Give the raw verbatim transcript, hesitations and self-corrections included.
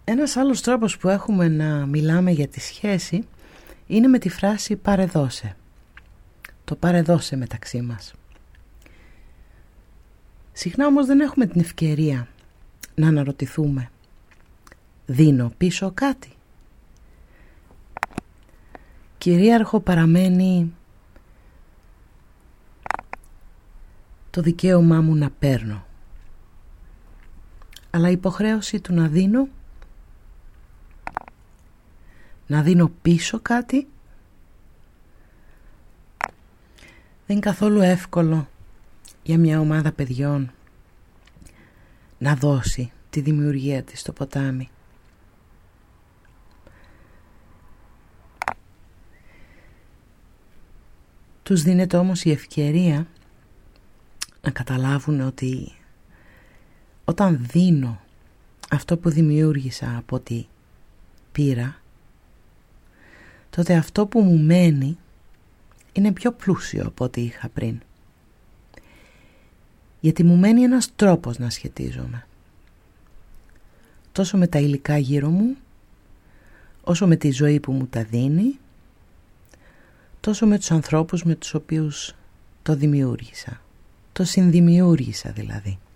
Ένας άλλος τρόπος που έχουμε να μιλάμε για τη σχέση είναι με τη φράση «πάρε δώσε». Το «πάρε δώσε» μεταξύ μας. Συχνά όμως δεν έχουμε την ευκαιρία να αναρωτηθούμε, δίνω πίσω κάτι? Κυρίαρχο παραμένει το δικαίωμά μου να παίρνω, αλλά η υποχρέωση του να δίνω, να δίνω πίσω κάτι, δεν είναι καθόλου εύκολο για μια ομάδα παιδιών να δώσει τη δημιουργία της στο ποτάμι. Τους δίνεται όμως η ευκαιρία να καταλάβουν ότι όταν δίνω αυτό που δημιούργησα από ό,τι πήρα, τότε αυτό που μου μένει είναι πιο πλούσιο από ό,τι είχα πριν. Γιατί μου μένει ένας τρόπος να σχετίζομαι. Τόσο με τα υλικά γύρω μου, όσο με τη ζωή που μου τα δίνει, τόσο με τους ανθρώπους με τους οποίους το δημιούργησα. Το συνδημιούργησα δηλαδή.